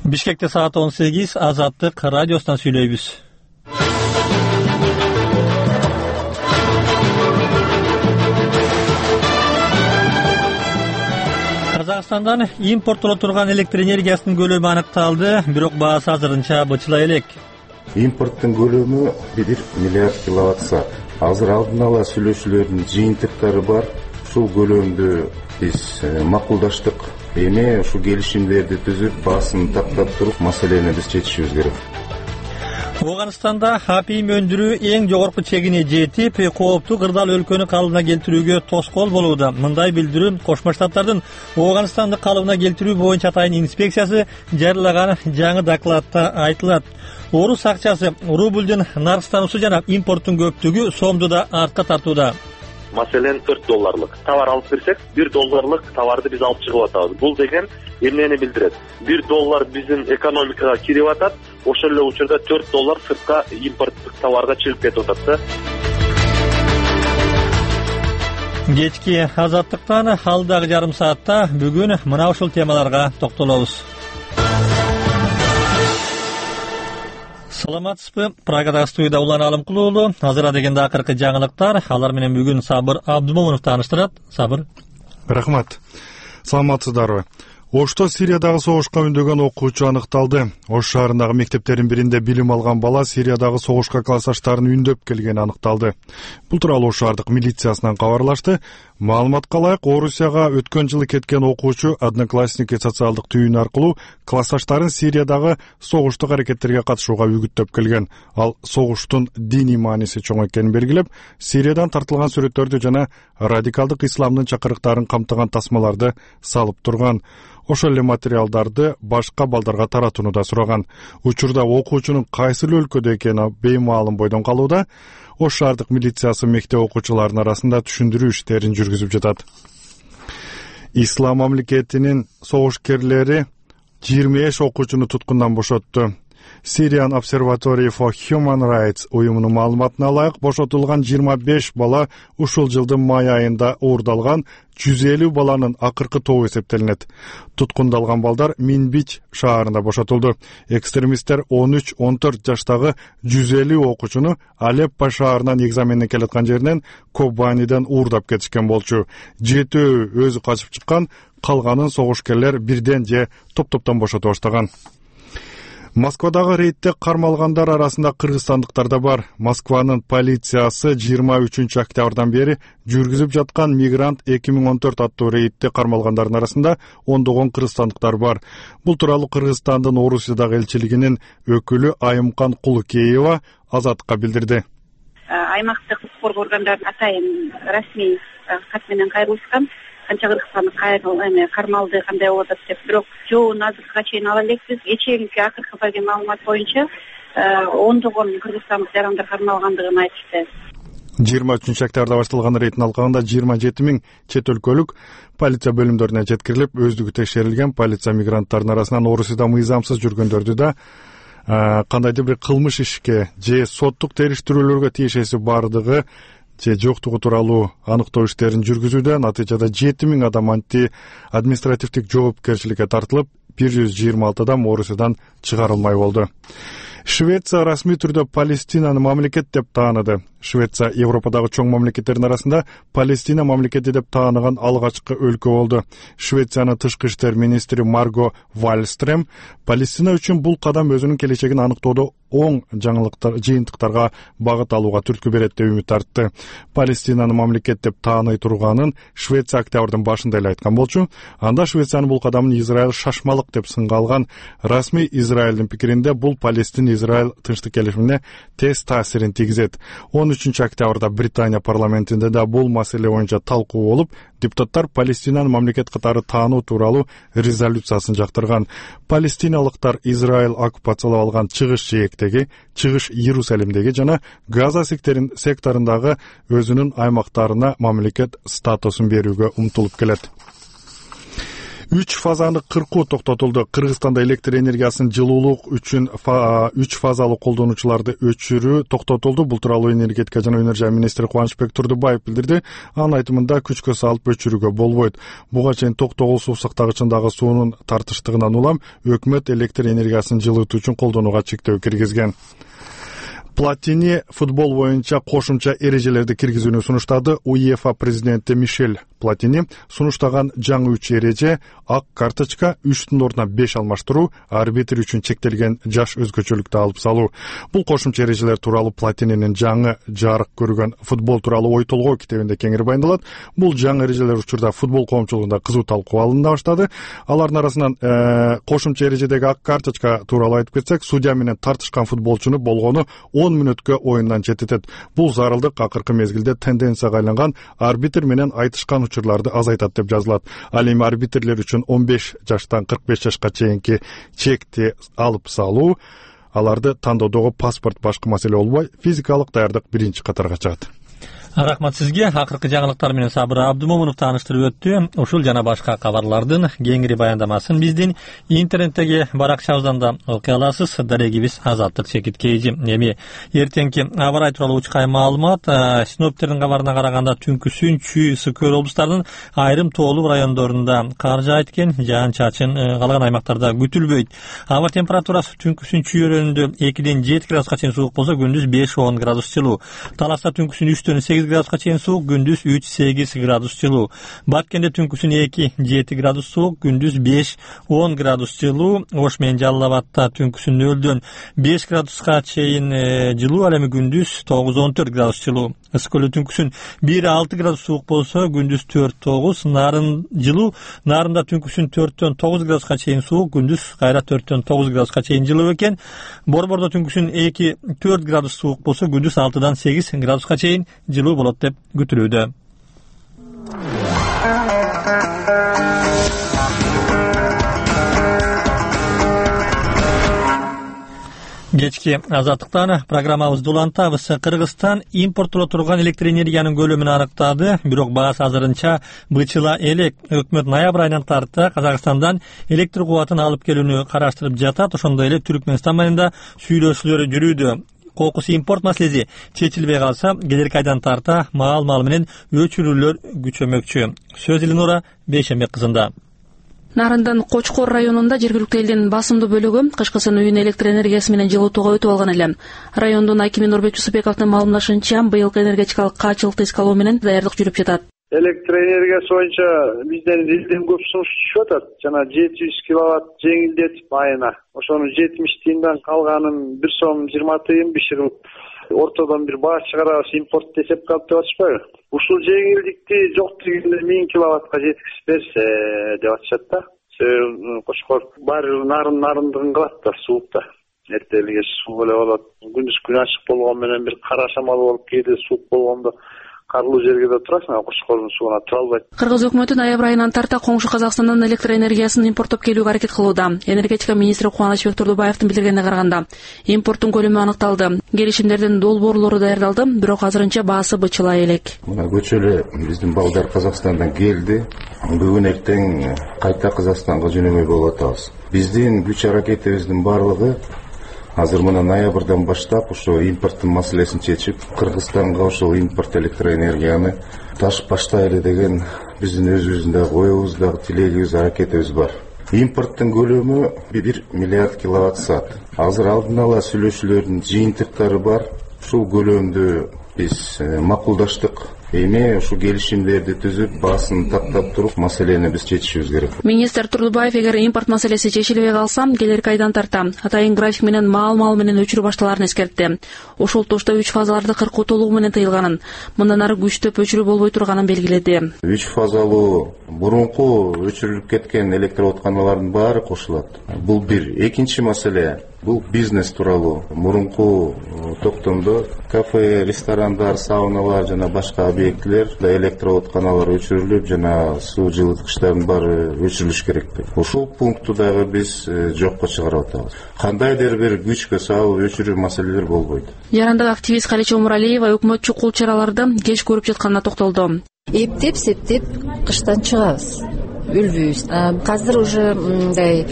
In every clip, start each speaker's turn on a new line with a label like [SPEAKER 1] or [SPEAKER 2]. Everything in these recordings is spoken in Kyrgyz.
[SPEAKER 1] Бишкекте saat 18 Азаттык радиосунан сүйлөйбүз. Казакстандан импорттоло турган электр энергиясынын көлөмү аныкталды, бирок баасы азырынча бычыла элек.
[SPEAKER 2] Импорттун көлөмү 1 миллиард киловатт-саат. Азыр алдын ала сүйлөшүүлөрдүн жыйынтыктары бар. Ушул көлөмдү биз макулдаштык. Эми ушу келишимдерди түзүп, баасын тактап туруп, маселени биз чечишибиз керек.
[SPEAKER 1] Ооганстанда апийим өндүрүү эң жогорку чегине жетип, кооптуу кырдаал өлкөнү калыбына келтирүүгө тоскоол болууда. Мындай билдирүү Кошмо Штаттардын Ооганстанды калыбына келтирүү боюнча атайын инспекциясы жарыялаган жаңы докладта айтылат. Орус акчасы, рублдун наркстануусу жана импорттун көптүгү сомду да артка тартууда.
[SPEAKER 3] Маселен $4 товар алып берсек, $1 товарды биз алып чыгып атабыз. Бул деген эмнени билдирет? $1 биздин экономикага кирип атат, ошол эле учурда $4 сыртка импорттук товарга чыгып кетип атат да.
[SPEAKER 1] Кечки Азаттыктан алдагы жарым саатта бүгүн мына ушул темаларга токтолобуз. Саламатсызбы? Прагадагы студияда Улан Алымкулуу уулу. Азыр дегенде акыркы жаңылыктар. Алар менен бүгүн Сабыр Абдумомунов тааныштырат. Сабыр.
[SPEAKER 4] Рахмат. Саламатсыздарбы? Ошто Сириядагы согушка үндөгөн окуучу аныкталды. Ош шаарындагы мектептердин биринде билим алган бала Сириядагы согушка классташтарын үндөп келгени аныкталды. Бул тууралуу Ош шаардык милициясынан кабарлашты. Маалыматка ылайык, Орусияга өткөн жылы кеткен окуучу одноклассники социалдык түйүнү аркылуу классташтарын Сириядагы согуштук аракеттерге катышууга үгүттөп келген. Ал согуштун диний мааниси чоң экенин белгилеп, Сириядан тартылган сүрөттөрдү жана радикалдык исламдын чакырыктарын камтыган тасмаларды салып турган. Ошол эле материалдарды башка балдарга таратууну да сураган. Учурда окуучунун кайсыл өлкөдө экени беймаалым бойдон калууда. Ош шаардык милициясы мектеп окуучуларынын арасында түшүндүрүү иштерин жүргүзүп жатат. Ислам мамлекетинин согушкерлери 25 окуучуну туткундан бошотту. Syrian Observatory for Human Rights уюмунун маалыматына ылайык, бошотулган 25 бала ушул жылдын май айында уурдалган 150 баланын акыркы тобу эсептелинет. Туткундалган балдар Минбич шаарында бошотулду. Экстремисттер 13-14 жаштагы 150 окуучуну Алеппо шаарынан экзаменге келаткан жеринен Кобаниден уурдап кетишкен болчу. 7 өзү качып чыккан, калганын согушкерлер бирден же топ-топтон бошото баштаган. Москвадагы рейдте кармалгандар арасында кыргызстандыктар да бар. Москванын полициясы 23 октябрдан бери жүргүзүп жаткан Мигрант 2014 аттуу рейдте кармалгандардын арасында ондогон кыргызстандыктар бар. Бул тууралуу Кыргызстандын Орусиядагы элчилигинин өкүлү Айымкан Кулукеева Азатка билдирди.
[SPEAKER 5] Аймактык укук коргоо органдарына атайын расмий кат менен кайрылышкан. Канча Кыргызстанды кармалды, кандай болуп атат деп, бирок жообун азыркыга чейин ала элекпиз. Кечээки акыркы берген маалымат боюнча ондогон кыргызстандык жарандар кармалгандыгын айтышты.
[SPEAKER 4] 23 октябрда башталган рейдтин алкагында 27 000 чет өлкөлүк полиция бөлүмдөрүнө жеткирилип, өздүгү текшерилген. Полиция мигранттардын арасынан Орусияда мыйзамсыз жүргөндөрдү да кандайдыр бир кылмыш ишке же соттук териштирүүлөргө тиешеси бардыгы же жоктугу тууралуу аныктоо иштерин жүргүзүүдө. Натыйжада 7000 адам административдик жоопкерчиликке тартылып, 126 адам Орусиядан чыгарылмай болду. Швеция расмий түрдө Палестинаны мамлекет деп тааныды. Швеция Европадагы чоң мамлекеттердин арасында Палестина мамлекети деп тааныган алгачкы өлкө болду. Швециянын тышкы иштер министри Марго Вальстрем Палестина үчүн бул кадам өзүнүн келечегин аныктоодо оң жыйынтыктарга багыт алууга түрткү берет деп үмүт артты. Палестинаны мамлекет деп тааный турганын Швеция октябрдын башында эле айткан болчу. Анда Швециянын бул кадамын Израиль шашмалык деп сынга алган. Расмий Израилдин пикиринде бул Палестин-Израиль тынчтык келишимине тез таасирин тийгизет. 13 октябрда Британия парламентинде да бул маселе боюнча талкуу болуп, депутаттар Палестинаны мамлекет катары таануу тууралуу резолюциясын жактырган. Палестиналыктар Израиль оккупациялап алган чыгыш жээктеги, чыгыш Иерусалимдеги жана Газа секторундагы өзүнүн аймактарына мамлекет статусун берүүгө умтулуп келет. 3 фазаны кыркуу токтотулду. Кыргызстанда электр энергиясын жылуулук үчүн 3 фазалуу колдонуучуларды өчүрүү токтотулду. Бул тууралуу энергетика жана өнөр министри Кубанычбек Турдубаев билдирди. Анын айтымында күчкө салып өчүрүүгө болбойт. Буга чейин токтогул суу сактагычындагы суунун тартыштыгынан улам өкмөт электр энергиясын жылытуу үчүн колдонууга чектөө киргизген. Платини футбол боюнча кошумча эрежелерди киргизүүнү сунуштады. УЕФА президенти Мишель Платини сунуштаган жаңы 3 эреже ак карточка, 3-түн ордуна 5 алмаштыруу, арбитр үчүн чектелген жаш өзгөчөлүктү алып салуу. Бул кошумча эрежелер тууралуу Платининин жаңы жарык көргөн футбол тууралуу ой толгоо китебинде кеңири баяндалат. Бул жаңы эрежелер учурда футбол коомчулугунда кызуу талкуу алына баштады. Алардын арасынан кошумча эрежедеги ак карточка тууралуу айтып кетсек, судья менен тартышкан футболчуну болгону 10 мүнөткө оюндан чететет. Бул зарылдык акыркы мезгилде тенденцияга айланган арбитр менен айтышкан учурларды азайтат деп жазылат. Ал эми арбитрлер үчүн 15 жаштан 45 жашка чейинки чекти алып салуу, аларды тандоодогу паспорт башкы маселе болбой, физикалык даярдык биринчи катарга чыгат.
[SPEAKER 1] Рахмат сизге. Акыркы жаңылыктар менен Сабыр Абдумомунов тааныштырып өттү. Ушул жана башка кабарлардын кеңири баяндамасын биздин интернеттеги баракчабыздан да окуй аласыз. Дарегибиз Азаттык Чекит Кейжи. Эми эртеңки аба ырайы тууралуу учкай маалымат. Синоптиктердин кабарына караганда түнкүсүн Чүй, Ысык Көл облустарынын айрым тоолуу райондорунда кар жаайт экен. Жаан-чачын калган аймактарда күтүлбөйт. Аба температурасы түнкүсүн Чүй өрөөнүндө 2-ден 7 градуска чейин суук болсо, күндүз 5-10 градус жылуу. Таласта түнкүсүн 3-төн 8 градуска чейин суук, күндүз 3-8 градус жылуу. Баткенде түнкүсүн 2-7 градус суук, күндүз 5-10 градус жылуу. Ош менен Жалал Абадта түнкүсүн 0-дөн 5 градуска чейин жылуу, ал эми күндүз 9-14 градус жылуу. Ысык Көлдө түнкүсүн 1-6 градус суук болсо, күндүз 4-9. Нарын жылуу, Нарында түнкүсүн 4-дөн 9 градуска чейин суук, күндүз кайра 4-дөн 9 градуска чейин жылуу экен. Борбордо түнкүсүн 2-4 градус суук болсо, күндүз 6-дан 8 градуска чейин жылуу болот деп күтүлүүдө. Кечки азаттыктан программабызды улантабыз. Кыргызстан импорттоло турган электр энергиянын көлөмүн аныктады, бирок баасы азырынча бычыла элек. Өкмөт ноябрь айынан тарта Казакстандан электр кубатын алып келүүнү караштырып жатат. Ошондой эле Түркмөнстан менен сүйлөшүүлөр жүрүүдө. Кокус импорт маселеси чечилбей калса, келерки айдан тарта маал менен өчүрүүлөр күчөмөкчү. Сөз Элинора Бейшембек кызында.
[SPEAKER 6] Нарындын Кочкор районунда жергиликтүү элдин басымдуу бөлүгү кышкысын үйүн электр энергиясы менен жылытууга өтүп алган эле. Райондун акими Нурбек Жусупбековдун маалымдашынча, быйылкы энергетикалык каачылыкты эскалоо менен даярдык жүрүп жатат.
[SPEAKER 7] Электр энергиясы боюнча бизден элден көп сунуш түшүп атат. Жана 700 киловатт жеңилдетип айына. Ошонун 70 тыйындан калганын 1 сом 20 тыйын биширип, ортодон бир баа чыгарабыз, импорт эсеп калып деп атышпайбы? Ушул жеңилдикти жок дегенде 1000 киловаттка жеткизип берсе деп атышат да. Кочкор баары нарындыгын кылат да, суукта. Эртелиге суу эле болот. Күндүз күн ачык болгон менен бир кара шамал болуп, кээде суук болгондо карлуу жерге да турасың, Кочкордун сууна тура албайт.
[SPEAKER 6] Кыргыз өкмөтү ноябрь айынан тарта коңшу Казакстандан электр энергиясын импорттоп келүүгө аракет кылууда. Энергетика министри Кубанычбек Турдубаевдин билдиргенине караганда, импорттун көлөмү аныкталды. Келишимдердин долбоорлору даярдалды, бирок азырынча баасы бычыла элек.
[SPEAKER 2] Мына көчөлө биздин балдар Казакстандан келди. Бүгүн эртең кайта Казакстанга жөнөмөй болуп атабыз. Биздин күч аракетибиздин баардыгы азыр мына ноябрдан баштап ошо импорттун маселесин чечип, Кыргызстанга ошол импорт электроэнергияны ташып баштайлы деген биздин өзүбүздүн дагы оюбуз, дагы тилегибиз, аракетибиз бар. Импорттун көлөмү 1 миллиард киловатт саат. Азыр алдын ала сүйлөшүүлөрдүн жыйынтыктары бар. Ушул көлөмдү биз макулдаштык. Эми ушу келишимдерди түзүп, баасын тактап туруп, маселени биз чечишибиз керек.
[SPEAKER 6] Министр Турдубаев эгер импорт маселеси чечилбей калса, келерки айдан тарта атайын график менен маал менен өчүрүү башталарын эскертти. Ошол тошто 3 фазаларды кыркуу толугу менен тыйылганын, мындан ары күчтөп өчүрүү болбой турганын белгиледи.
[SPEAKER 2] 3 фазалуу мурунку өчүрүлүп кеткен электроотканалардын баары кошулат. Бул бир. Экинчи маселе бул бизнес тууралуу. Мурунку токтомдо кафе, ресторандар, сауналар жана башка объектилер электроотканалар өчүрүлүп, жана суу жылыткычтардын баары өчүрүлүш керек. Ушул пункту дагы биз жокко чыгарып атабыз. Кандайдыр бир күчкө салып өчүрүү маселелер болбойт.
[SPEAKER 6] Жарандык активист Калича Умуралиева өкмөтчү кул чараларды кеч көрүп жатканына токтолду.
[SPEAKER 8] Эптеп-септеп кыштан чыгабыз. өлбөйбүз. Азыр уже мындай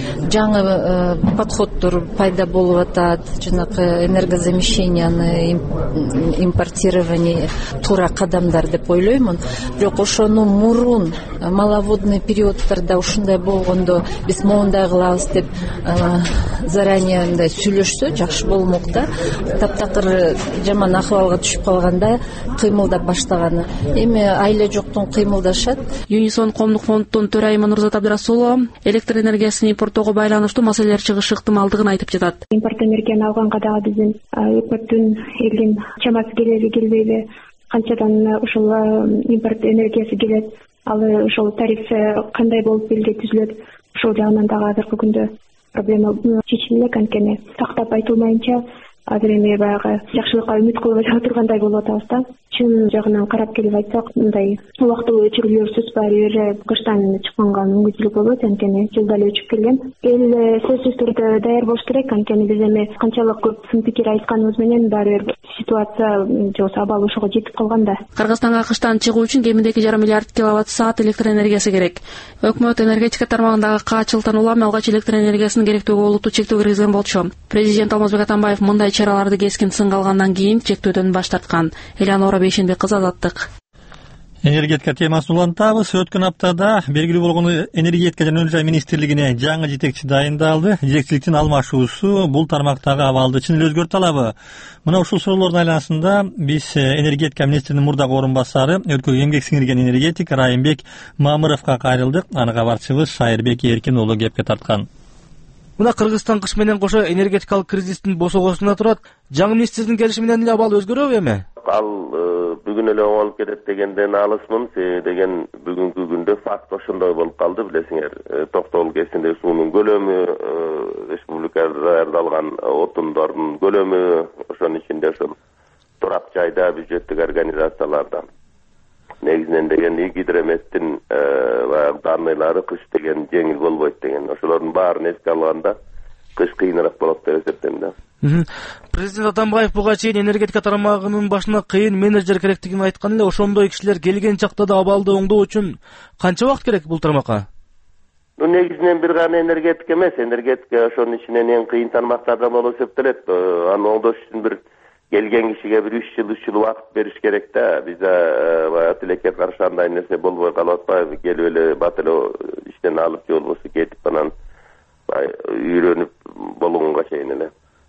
[SPEAKER 8] жаңы подходдор пайда болуп атат. Жанагы энергозамещенияны импортирование туура кадамдар деп ойлоймун. Бирок ошону мурун маловодный периодтарда ушундай болгондо биз моундай кылабыз деп заранее мындай сүйлөшсө жакшы болмок да. Таптакыр жаман акыбалга түшүп калганда кыймылдап баштаганы. Эми айла жоктун кыймылдашат.
[SPEAKER 6] Юнисон коомдук фонддун төрайымы Нурзат Абдрасулова электр энергиясын импорттоого байланыштуу маселелер чыгышы ыктымалдыгын айтып жатат.
[SPEAKER 9] Импорт энергияны алганга дагы биздин импорттун элдин чамасы келеби келбейби, канчадан ушул импорт энергиясы келет, ал ошол тариф кандай болуп элге түзүлөт, ошол жагынан дагы азыркы күндө проблема чечиле элек. Анткени тактап айтылмайынча азыр эми баягы жакшылыкка үмүт кылып отургандай болуп атабыз да. Чын жагынан карап келип айтсак, мындай убактылуу өчүрүүлөрсүз баары кыштан чыкканга мүмкүнчүлүк болот. Анткени жылда эле өчүп келген. Эл сөзсүз түрдө даяр болуш керек. Анткени биз эми канчалык көп сын пикир айтканыбыз менен баары бир ситуация жок абал ошого жетип калган да.
[SPEAKER 6] Кыргызстанга кыштан чыгуу үчүн кеминде 2,5 миллиард киловатт-саат электр энергиясы керек. Өкмөт энергетика тармагындагы каачылыктан улам алгач электр энергиясынын керектүүгө олуттуу чектөө киргизген болчу. Президент Алмазбек Атамбаев мындай чараларды кескин сынга алгандан кийин чектөөдөн баш тарткан. Элеонора Бейшенбек кызы, Азаттык.
[SPEAKER 1] Энергетика темасын улантабыз. Өткөн аптада белгилүү болгон энергетика жана үй жай министрлигине жаңы жетекчи дайындалды. Жетекчиликтин алмашуусу бул тармактагы абалды чын эле өзгөртө алабы? Мына ушул суроолордун айланасында биз энергетика министринин мурдагы орун басары, өлкөгө эмгек сиңирген энергетик Райымбек Мамыровго кайрылдык. Аны кабарчыбыз Шайырбек Эркин уулу кепке тарткан.
[SPEAKER 10] Мына Кыргызстан кыш менен кошо энергетикалык кризистин босогосуна турат. Жаңы министрдин келиши менен эле абал өзгөрөбү эми?
[SPEAKER 11] Ал бүгүн эле оңолуп кетет дегенден алысмын. Деген бүгүнкү күндө факт ошондой болуп калды, билесиңер. Токтогул КЭСинде суунун көлөмү, республикада даярдалган отундордун көлөмү, ошонун ичинде ошол турак жайда бюджеттик организацияларда негизинен деген гидрометтин данныйлары кыш деген жеңил болбойт деген. Ошолордун баарын эске алганда кыш кыйыныраак болот деп эсептейм да.
[SPEAKER 10] Президент Атамбаев буга чейин энергетика тармагынын башына кыйын менеджер керектигин айткан эле. Ошондой кишилер келген чакта да абалды оңдоо үчүн канча убакыт керек бул тармакка?
[SPEAKER 11] Негизинен бир гана энергетика эмес, энергетика ошонун ичинен эң кыйын тармактардан болуп эсептелет. Аны оңдош үчүн бир келген кишиге бир 3 жыл убакыт бериш керек да. Бизде тилекке каршы андай нерсе болбой калып атпайбы? Келип эле бат эле иштен алып же болбосо кетип анан үйрөнүп болгонго чейин эле.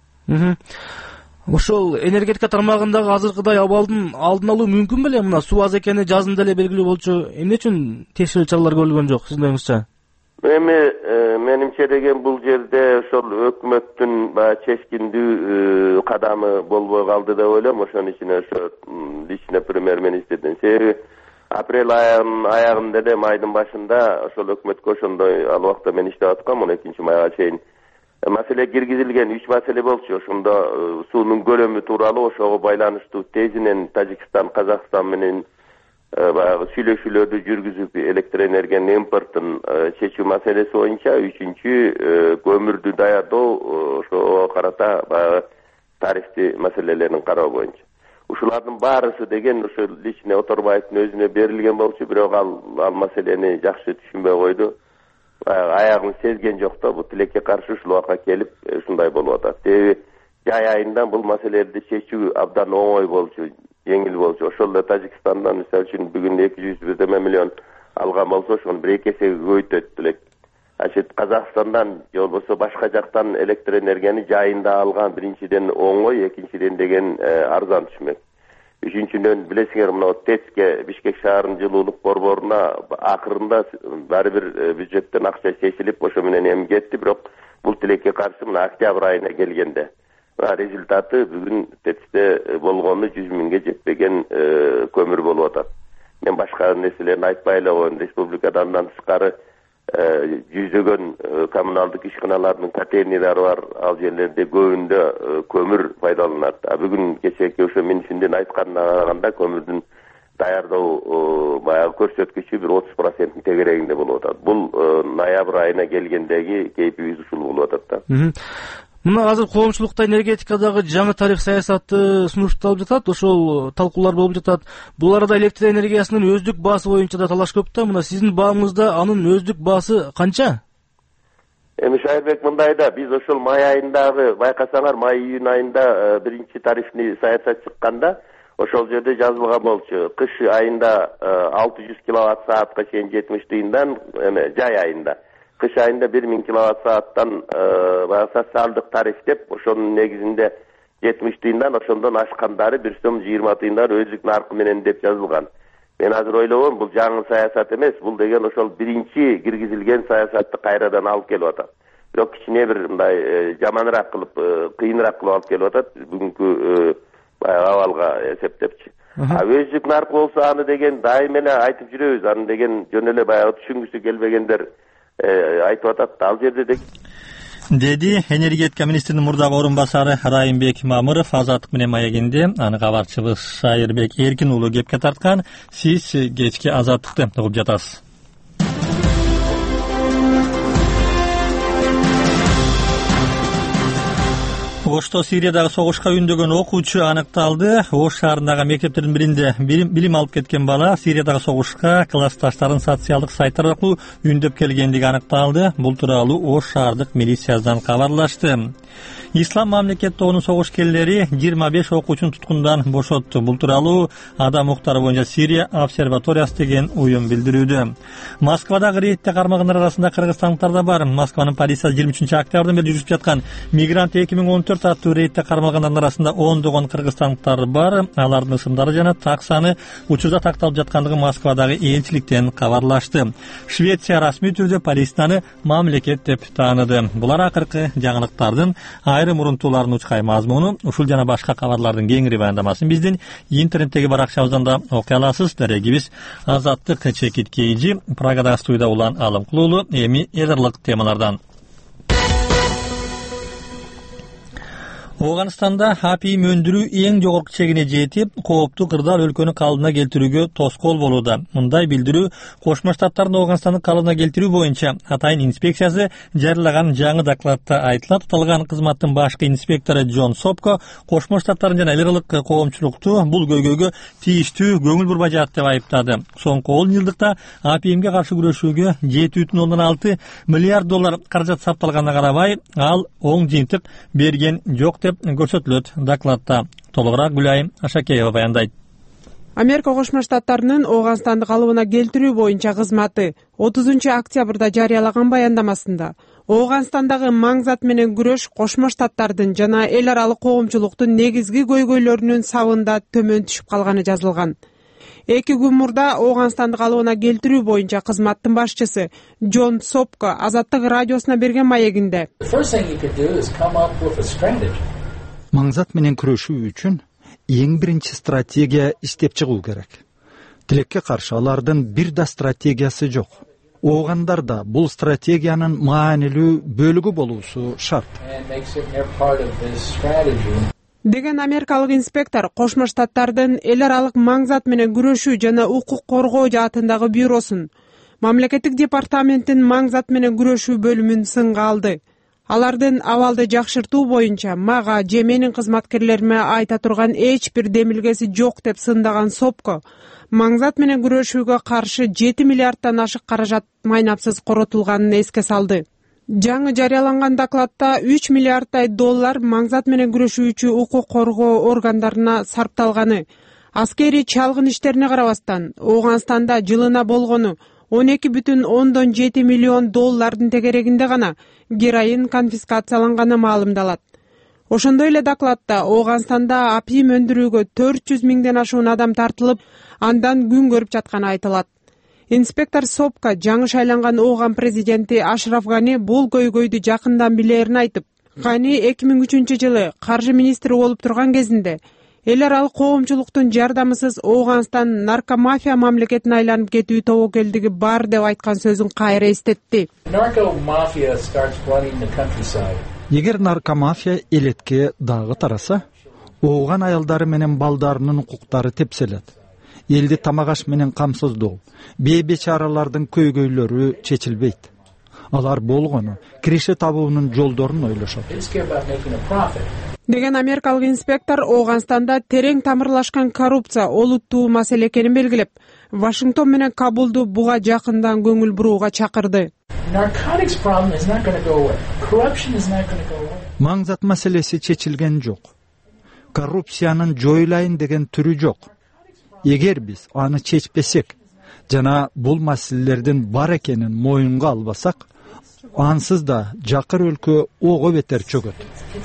[SPEAKER 10] Ошол энергетика тармагындагы азыркыдай абалдын алдын алуу мүмкүн беле? Мына суу аз экени жазында эле белгилүү болчу. Эмне үчүн текшерүү чаралар көрүлгөн жок сиздин оюңузча?
[SPEAKER 11] Эми менимче деген бул жерде ошол өкмөттүн чечкиндүү кадамы болбой калды деп ойлойм. Ошонун ичине ошо лично премьер-министрдин себеби апрель аягында эле майдын башында ошол өкмөткө ошондой ал убакта мен иштеп аткам, 12 майга чейин маселе киргизилген, 3 маселе болчу. Ошондо суунун көлөмү тууралуу ошого байланыштуу тезинен Тажикстан, Казакстан менен баягы сүйлөшүүлөрдү жүргүзүп электр энергиянын импортун чечүү маселеси боюнча, 3-чү көмүрдү даярдоо, ошого карата баягы тарифти маселелерин кароо боюнча. Ушулардын баарысы деген ошо лично Оторбаевдин өзүнө берилген болчу, бирок ал маселени жакшы түшүнбөй койду. Аягын сезген жок да, бул тилекке каршы ушул убакка келип ушундай болуп атат. Себеби жай айында бул маселелерди чечүү абдан оңой болчу, жеңил болчу. Ошол эле Тажикстандан мисалы үчүн бүгүн 200 миллион алган болсо, ошону 1-2 эсеге көбөйтөт делек. Казакстандан же болбосо башка жактан электр энергияны жайында алган биринчиден оңой, экинчиден деген арзан түшмөк. Үчүнчүдөн билесиңер, мына ТЭЦке, Бишкек шаарынын жылуулук борборуна акырында баары бир бюджеттен акча чечилип, ошо менен эми кетти, бирок бул тилекке каршы мына октябрь айына келгенде результаты бүгүн ТЭЦте болгону 100 миңге жетпеген көмүр болуп атат. Мен башка нерселерди айтпай эле коеюн. Республикадан тышкары жүздөгөн коммуналдык ишканалардын контейнерлери бар, ал жерлерде көбүндө көмүр пайдаланат. Бүгүн кечээки ошо министрдин айтканына караганда көмүрдүн даярдоо баягы көрсөткүчү бир 30% тегерегинде болуп атат. Бул ноябрь айына келгендеги кейпибиз ушул болуп атат да.
[SPEAKER 10] Мына азыр коомчулукта энергетикадагы жаңы тариф саясаты сунушталып жатат, ошол талкуулар болуп жатат. Бул арада электр энергиясынын өздүк баасы боюнча да талаш көп да. Мына сиздин баамыңызда анын өздүк баасы канча?
[SPEAKER 11] Эми Шайырбек мындай да, биз ошол май айындагы, байкасаңар, май-июнь айында биринчи тарифный саясат чыкканда, ошол жерде жазылган болчу. Кыш айында 600 киловатт саатка чейин 70 тыйындан, эми жай айында. Кыш айында 1000 киловатт сааттан социалдык тариф деп, ошонун негизинде 70 тыйындан, ошондон ашкандары 1 сом 20 тыйындар өздүк наркы менен деп жазылган. Мен азыр ойлобойм, бул жаңы саясат эмес, бул деген ошол биринчи киргизилген саясатты кайрадан алып келип атат. Бирок кичине бир мындай жаманыраак кылып, кыйыныраак кылып алып келип атат бүгүнкү абалга эсептепчи. Өздүк наркы болсо аны деген дайым эле айтып жүрөбүз, аны деген жөн эле баягы түшүнгүсү келбегендер айтып атат. Ал жерде
[SPEAKER 1] деди энергетика министринин мурдагы орун басары Райымбек Мамыров Азаттык менен маегинде. Аны кабарчыбыз Шайырбек Эркин уулу кепке тарткан. Сиз кечки Азаттыкты угуп жатасыз. Ошто Сириядагы согушка үндөгөн окуучу аныкталды. Ош шаарындагы мектептердин биринде билим алып кеткен бала Сириядагы согушка классташтарын социалдык сайттар аркылуу үндөп келгендиги аныкталды. Бул тууралуу Ош шаардык милициясынан кабарлашты. Ислам мамлекет тобунун согушкерлери 25 окуучуну туткундан бошотту. Бул тууралуу Адам укуктары боюнча Сирия обсерваториясы деген уюм билдирүүдө. Москвадагы рейдте кармалгандар арасында кыргызстандыктар да бар. Москванын полициясы 23 октябрдан бери жүрүп жаткан Мигрант 2014 аттуу рейдте кармалгандардын арасында ондогон кыргызстандыктар бар. Алардын ысымдары жана так саны учурда такталып жаткандыгы Москвадагы элчиликтен кабарлашты. Швеция расмий түрдө Палестинаны мамлекет деп тааныды. Булар акыркы жаңылыктардын айрым урунтуулардын учкай мазмуну. Ушул жана башка кабарлардын кеңири баяндамасын биздин интернеттеги баракчабыздан да окуй аласыз. Дарегибиз Азаттык Чекит Кейжи, Прагадагы студияда Улан Алымкулуулу. Эми эдерлык темалардан. Оганстанда апийим өндүрүү эң жогорку чегине жетип, кооптуу кырдаал өлкөнү калыбына келтирүүгө тоскоол болууда. Мындай билдирүү Кошмо Штаттардын Оганстанды калыбына келтирүү боюнча атайын инспекциясы жарыялаган жаңы докладта айтылат. Аталган кызматтын башкы инспектору Джон Сопко Кошмо Штаттардын жана эл аралык коомчулукту бул көйгөйгө тийиштүү көңүл бурбай жатат деп айыптады. Соңку 10 жылдыкта апийимге каршы күрөшүүгө 7,6 миллиард доллар каражат сапталганына карабай, ал оң жыйынтык берген жок деп көрсөтүлөт докладта. Толугураак Гүлайым Ашакеева баяндайт.
[SPEAKER 12] Америка Кошмо Штаттарынын Оганстанды калыбына келтирүү боюнча кызматы 30 октябрда жарыялаган баяндамасында Оганстандагы маңзат менен күрөш Кошмо Штаттардын жана эл аралык коомчулуктун негизги көйгөйлөрүнүн сабында төмөн түшүп калганы жазылган. 2 күн мурда Оганстанды калыбына келтирүү боюнча кызматтын башчысы Джон Сопко Азаттык радиосуна берген маегинде
[SPEAKER 13] маңзат менен күрөшүү үчүн эң биринчи стратегия иштеп чыгуу керек. Тилекке каршы алардын бир да стратегиясы жок. Оогандарда бул стратегиянын маанилүү бөлүгү болуусу шарт.
[SPEAKER 12] Деген америкалык инспектор Кошмо Штаттардын эл аралык маңзат менен күрөшүү жана укук коргоо жаатындагы бюросун, мамлекеттик департаменттин маңзат менен күрөшүү бөлүмүн сынга алды. Алардын абалды жакшыртуу боюнча мага же менин кызматкерлериме айта турган эч бир демилгеси жок деп сындаган Сопко, маңзат менен күрөшүүгө каршы 7 миллиарддан ашык каражат майнапсыз коротулганын эске салды. Жаңы жарыяланган докладта 3 миллиарддай доллар маңзат менен күрөшүүчү укук коргоо органдарына сарпталганы, аскери чалгын иштерине карабастан Оганстанда жылына болгону 12,7 миллион доллардын тегерегинде гана героин конфискацияланганы маалымдалат. Ошондой эле докладта Оганстанда апийим өндүрүүгө 400 миңден ашуун адам тартылып, андан күн көрүп жатканы айтылат. Инспектор Сопко жаңы шайланган Ооган президенти Ашраф Гани бул көйгөйдү жакындан билерин айтып, Гани 2003 жылы каржы министри болуп турган кезинде эл аралык коомчулуктун жардамысыз Оганстан наркомафия мамлекетине айланып кетүү тобокелдиги бар деп айткан сөзүн кайра эстетти.
[SPEAKER 13] Эгер наркомафия элетке дагы тараса, Ооган аялдары менен балдарынын укуктары тепселет. Элди тамак аш менен камсыздоо, бейбечаралардын көйгөйлөрү чечилбейт. алар болгону киреше табуунун жолдорун ойлошот
[SPEAKER 12] деген америкалык инспектор Ооганстанда терең тамырлашкан коррупция олуттуу маселе экенин белгилеп, Вашингтон менен Кабулду буга жакындан көңүл бурууга чакырды.
[SPEAKER 13] Маңзат маселеси чечилген жок. Коррупциянын жоюлайын деген түрү жок. Эгер биз аны чечпесек жана бул маселелердин бар экенин моюнга албасак, ансыз да жакыр өлкө ого бетер чөгөт.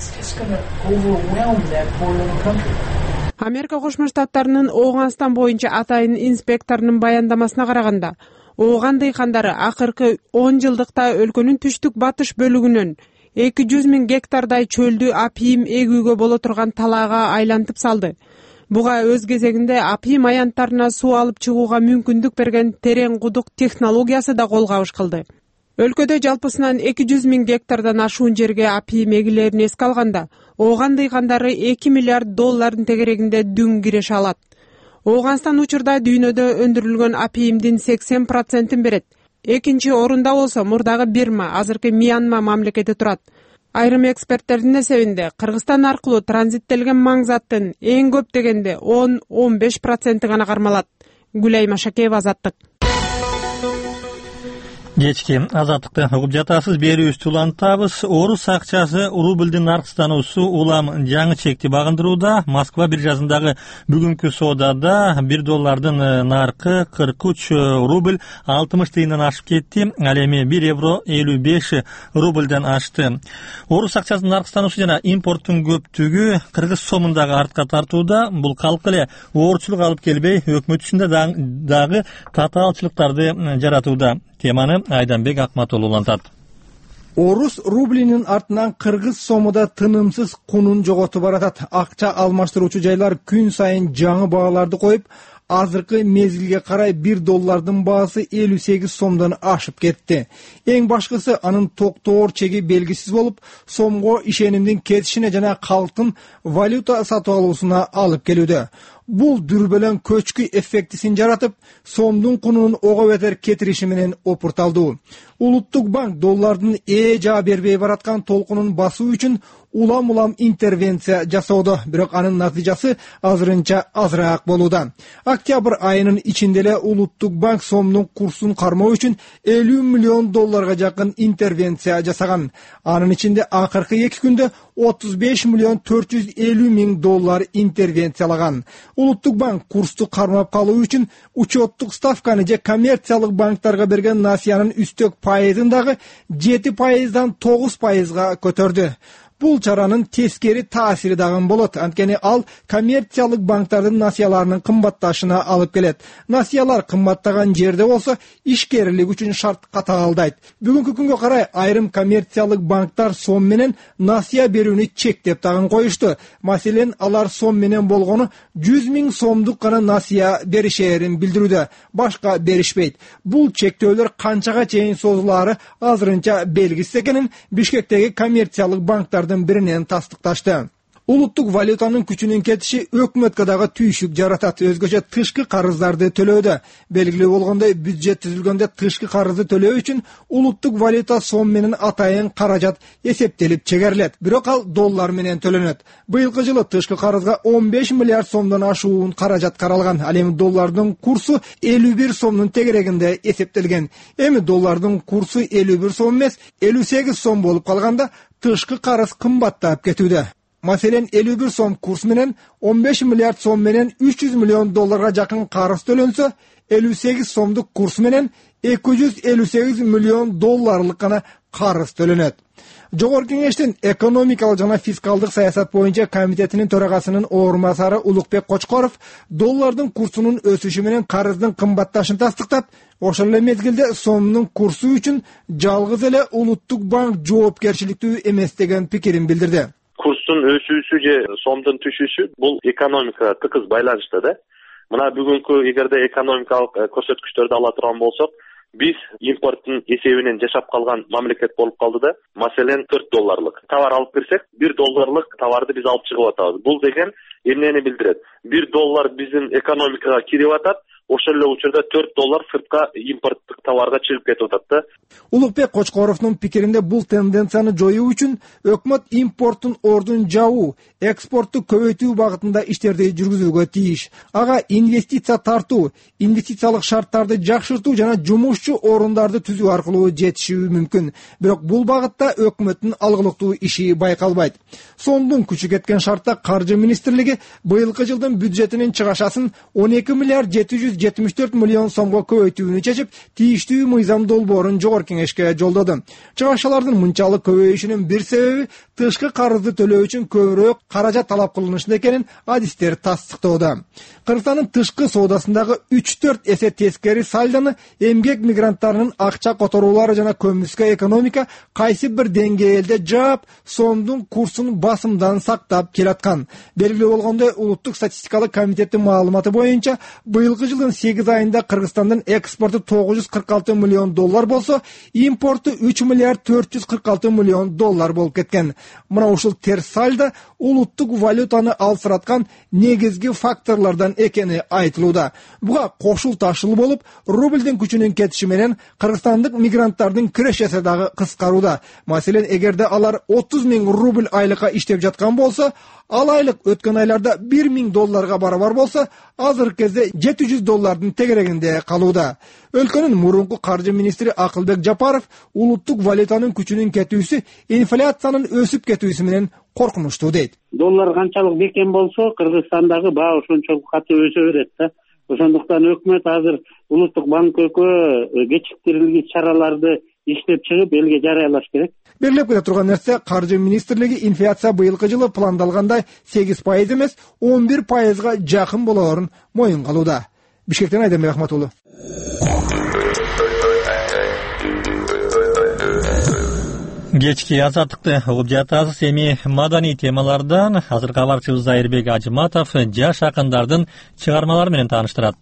[SPEAKER 12] Америка Кошмо Штаттарынын Ооганстан боюнча атайын инспекторунун баяндамасына караганда, Ооган дыйкандары акыркы 10 жылдыкта өлкөнүн түштүк батыш бөлүгүнөн 200 000 гектардай чөлдү апийим эгүүгө боло турган талаага айлантып салды. Буга өз кезегинде апийим аянттарына суу алып чыгууга мүмкүндүк берген терең кудук технологиясы да кол кабыш кылды. Өлкөдө жалпысынан 200 000 гектардан ашуун жерге апийим эгилерин эске алганда, Ооган дыйкандары $2 миллиард тегерегинде дүң киреше алат. Ооганстан учурда дүйнөдө өндүрүлгөн апийимдин 80%-ин берет. Экинчи орунда болсо мурдагы Бирма, азыркы Мьянма мамлекети турат. Айрым эксперттердин эсебинде Кыргызстан аркылуу транзиттелген маңзаттын эң көп дегенде 10-15% гана кармалат. Гүлай Машакеева, Азаттык.
[SPEAKER 1] Кечки Азаттыкты угуп жатасыз. Берүүбүздү улантабыз. Орус акчасы рублдун наркстануусу улам жаңы чекти багындырууда. Москва биржасындагы бүгүнкү соодада $1 наркы 43 рубль 60 тыйындан ашып кетти. Ал эми €1 55 рубльден ашты. Орус акчасынын наркстануусу жана импорттун көптүгү кыргыз сомундагы артка тартууда. Бул калк эле оорчулук алып келбей, өкмөт ичинде дагы татаалчылыктарды жаратууда. Теманы Айданбек Акматулу улантат.
[SPEAKER 14] Орус рублинин артынан кыргыз сому да тынымсыз кунун жоготуп баратат. Акча алмаштыруучу жайлар күн сайын жаңы бааларды коюп, азыркы мезгилге карай $1 баасы 58 сомдон ашып кетти. Эң башкысы анын токтоор чеги белгисиз болуп, сомго ишенимдин кетишине жана калктын валюта сатып алуусуна алып келүүдө. Бул дүрбөлөң көчкү эффектисин жаратып, сомдун кунунун ого бетер кетириши менен опурталдуу. Улуттук банк доллардын жаа бербей бараткан толкунун басуу үчүн улам интервенция жасоодо, бирок анын натыйжасы азырынча азыраак болууда. Октябрь айынын ичинде эле Улуттук банк сомдун курсун кармоо үчүн $50 миллион жакын интервенция жасаган. Анын ичинде акыркы 2 күндө $35,450,000 интервенциялаган. Улуттук банк курсту кармап калуу үчүн учеттук ставканы же коммерциялык банктарга берген насыянын үстөк пайызын дагы 7%дан 9%га көтөрдү. Бул чаранын тескери таасири дагы болот. Анткени ал коммерциялык банктардын насыяларынын кымбатташына алып келет. Насыялар кымбаттаган жерде болсо, ишкерлик үчүн шарт катаалдайт. Бүгүнкү күнгө карай айрым коммерциялык банктар сом менен насыя берүүнү чектеп дагы коюшту. Маселен, алар сом менен болгону 100 000 сомдук гана насыя беришерин билдирүүдө. Башка беришпейт. Бул чектөөлөр канчага чейин созулаары азырынча белгисиз экенин Бишкектеги коммерциялык банктар биринен тастыкташты. Улуттук валютанын күчүнүн кетиши өкмөткө дагы түйшүк жаратат. Өзгөчө тышкы карыздарды төлөөдө. Белгилүү болгондой, бюджет түзүлгөндө тышкы карызды төлөө үчүн улуттук валюта сом менен атайын каражат эсептелип чегерилет. Бирок ал доллар менен төлөнөт. Быйылкы жылы тышкы карызга 15 миллиард сомдон ашуун каражат каралган. Ал эми доллардын курсу 51 сомдун тегерегинде эсептелген. Эми доллардын курсу 51 сом эмес, 58 сом болуп калганда тышкы карыз кымбаттап кетүүдө. Маселен, 51 сом курс менен 15 миллиард сом менен $300 миллион жакын карыз төлөнсө, 58 сомдук курс менен $258 миллион гана карыз төлөнөт. Жогорку кеңештин экономикалык жана фискалдык саясат боюнча комитетинин төрагасынын орун басары Улукбек Кочкоров доллардын курсунун өсүшү менен карыздын кымбатташын тастыктап, ошол эле мезгилде сомдун курсу үчүн жалгыз эле Улуттук банк жоопкерчиликтүү эмес деген пикирин билдирди.
[SPEAKER 3] Курстун өсүүсү же сомдун түшүшү бул экономикага тыкыз байланыштуу да. Мына бүгүнкү эгерде экономикалык көрсөткүчтөрдү ала турган болсок, биз импорттун эсебинен жашап калган мамлекет болуп калды да. Маселен, $4 товар алып кирсек, $1 товарды биз алып чыгып атабыз. Бул деген эмнени билдирет? $1 биздин экономикага кирип атат, ошол эле учурда $4 сыртка импорттук товарга чыгып кетип атат да.
[SPEAKER 14] Улукбек Кочкоровдун пикиринде бул тенденцияны жоюу үчүн өкмөт импорттун ордун жабуу, экспортту көбөйтүү багытында иштерди жүргүзүүгө тийиш. Ага инвестиция тартуу, инвестициялык шарттарды жакшыртуу жана жумушчу орундарды түзүү аркылуу жетишүү мүмкүн. Бирок бул багытта өкмөттүн алгылыктуу иши байкалбайт. Сомдун күчү кеткен шартта Каржы министрлиги быйылкы жылдын бюджетинин чыгашасын 12 миллиард 774 миллион сомго көбөйтүүнү чечип, тийиштүү мыйзам долбоорун жогорку кеңешке жолдоду. Чыгашалардын мынчалык көбөйүшүнүн бир себеби тышкы карызды төлөө үчүн көбүрөөк каражат талап кылынышында экенин адистер тастыктоодо. Кыргызстандын тышкы соодасындагы 3-4 эсе тескери сальдону эмгек мигранттарынын акча которуулары жана көмүскө экономика кайсы бир деңгээлде жаап, сомдун курсун басымдан сактап келаткан. Белгилүү болгондой, улуттук статистикалык комитеттин маалыматы боюнча, быйылкы жылдын 8 айында Кыргызстандын экспорту $946 миллион болсо, импорту $3 миллиард 446 миллион болуп кеткен. Мына ушул терс сальдо улуттук валютаны алсыраткан негизги факторлордон экени айтылууда. Буга кошул ташыл болуп, рубльдин күчүнүн кетиши менен кыргызстандык мигранттардын кирешеси дагы кыскарууда. Маселен, эгерде алар 30 000 рубль айлыкка иштеп жаткан болсо, ал айлык өткөн айларда $1,000 барабар болсо, азыркы кезде $700 тегерегинде калууда. Өлкөнүн мурунку каржы министри Акылбек Жапаров улуттук валютанын күчүнүн кетүүсү инфляциянын өсүп кетүүсү менен коркунучтуу дейт.
[SPEAKER 15] Доллар канчалык бекем болсо, Кыргызстандагы баа ошончолук каты өсө берет да. Ошондуктан өкмөт азыр улуттук банккө кечиктирилгич чараларды иштеп чыгып элге жарыялаш керек.
[SPEAKER 14] Берилип келе турган нерсе, Каржы министрлиги инфляция быйылкы жылы пландалгандай 8% эмес, 11%га жакын болоорун моюнга алууда. Бишкектен Айдемир Ахматуллу.
[SPEAKER 1] Кечки азаттыкты угуп жатасыз. Эми маданий темалардан азыр кабарчыбыз Айырбек Ажыматов жаш акындардын чыгармалары менен тааныштырат.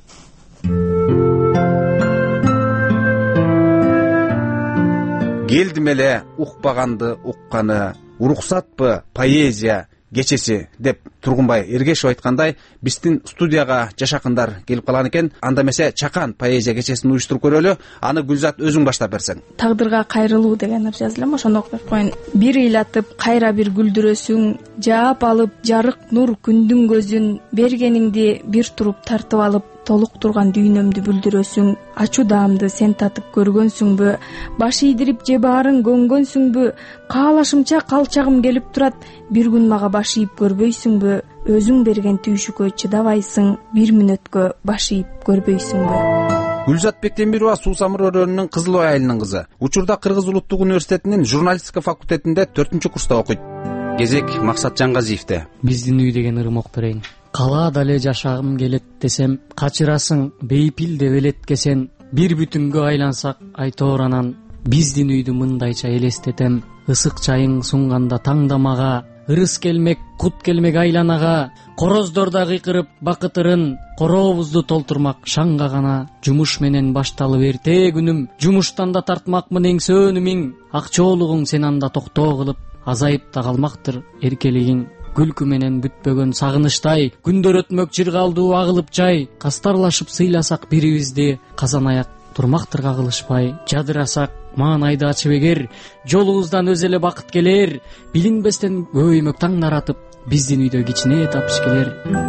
[SPEAKER 16] Келдим эле укпаганды укканы, уруксатпы поэзия кечеси деп Тургунбай Эргешев айткандай, биздин студияга жаш акындар келип калган экен. Анда эмесе чакан поэзия кечесин уюштуруп көрөлү. Аны Гүлзат өзүң баштап берсең.
[SPEAKER 17] Тагдырга кайрылуу деген ыр жазылам, ошону окуп берип коеюн. Бир ыйлатып кайра бир күлдүрөсүң, жаап алып жарык нур күндүн көзүн, бергениңди бир туруп тартып алып, толук турган дүйнөмдү бүлдүрөсүң. Ачуу даамды сен татып көргөнсүңбү? Баш ийдирип же баарын көңгөнсүңбү? Каалашымча калчагым келип турат, бир күн мага баш ийип көрбөйсүңбү? Өзүң берген түйшүккө чыдабайсың, бир мүнөткө баш ийип көрбөйсүңбү?
[SPEAKER 16] Гүлзат Бектемирова Суу Самыр өрөөнүнүн Кызыл Ой айылынын кызы. Учурда Кыргыз Улуттук университетинин журналистика факультетинде 4-курста окуйт. Кезек Максат Жаңгазиевде.
[SPEAKER 18] Биздин үй деген ырым окуп берейин. Калаада эле жашагым келет десем, качырасың бейпил деп элеткесен, бир бүтүнгө айлансак айтоор анан. Биздин үйдү мындайча элестетем, ысык чайың сунганда таңдамага, ырыс келмек, кут келмек айланага, короздорда кыйкырып бакытырын, корообузду толтурмак шаңга гана. Жумуш менен башталып эртee күнүм, жумуштан да тартмакмын эңсөөнүмиң, акчоолугуң сен анда токтоо кылып, азайып да калмактыр эркелигиң. Күлкү менен бүтпөгөн сагынычтай, күндөр өтмөк жыргалдуу агылып жай, кастарлашып сыйласак бирибизди, казан аяк турмактыр кагылышпай. Жадырасак маанайды ачып эгер, жолубуздан өзү эле бакыт келер, билинбестен көбөймөк таңдар атып, биздин үйдө кичине тапыш келер.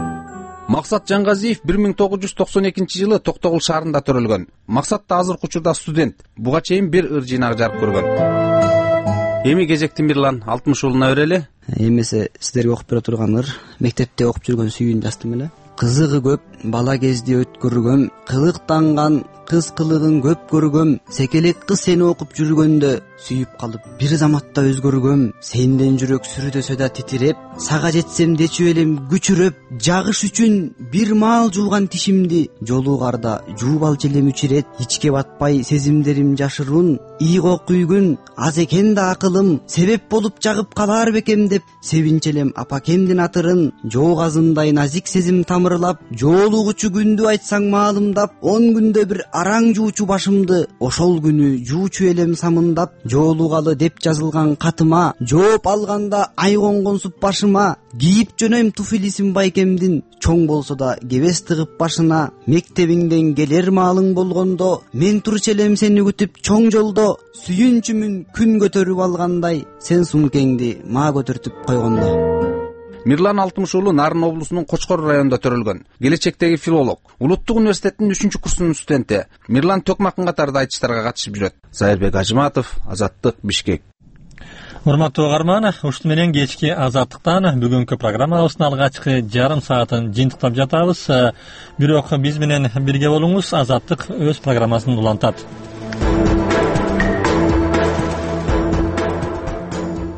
[SPEAKER 16] Максат Жаңгазиев 1992 жылы Токтогул шаарында төрөлгөн. Максат да азыркы учурда студент. Буга чейин бир ыр жыйнак жарык көргөн. Эми кезекти Мирлан 60 уулуна берели.
[SPEAKER 19] Эмесе сиздерге окуп бере турган ыр мектепте окуп жүргөн сүйүүнү жаздым эле. Кызыгы көп бала кезде өткөргөм, кылыктанган кыз кылыгын көп көргөм, секелек кыз сени окуп жүргөндө сүйүп калып бир заматта өзгөргөм, сенден жүрөк сүрдөсө да титиреп, сага жетсем дечү элем күчүрөп, жагыш үчүн бир маал жуулган тишимди жолугарда жууп алчу элем үчүрет, ичке батпай сезимдерим жашыруун, ийго күйгүн аз экен да акылым, себеп болуп жагып калар бекем деп себинч элем апакемдин атырын, жоогазындай назик сезим тамырлап, жоолугучу күндү айтсаң маалымдап, 10 күндө бир араң жуучу башымды ошол күнү жуучу элем самындап жоолугалы деп жазылган катыма жооп алганда ай конгонсуп башыма кийип жөнөйм туфилисин байкемдин чоң болсо да кебес тыгып башына мектебиңден келер маалың болгондо мен турчу элем сени күтүп чоң жолдо сүйүнчүмүн күн көтөрүп алгандай сен сумкеңди мага көтөртүп койгондо.
[SPEAKER 16] Мирлан Алтымыш уулу Нарын облусунун Кочкор районунда төрөлгөн. Келечектеги филолог, Улуттук университеттин 3 курсунун студенти. Мирлан төкмакын катарда айтыштарга катышып жүрөт. Зайырбек Ажыматов, Азаттык, Бишкек.
[SPEAKER 1] Урматтуу угарман, ушуну менен кечки Азаттыктан бүгүнкү программабыздын алгачкы жарым саатын жыйынтыктап жатабыз. Бирок биз менен бирге болуңуз, Азаттык өз программасын улантат.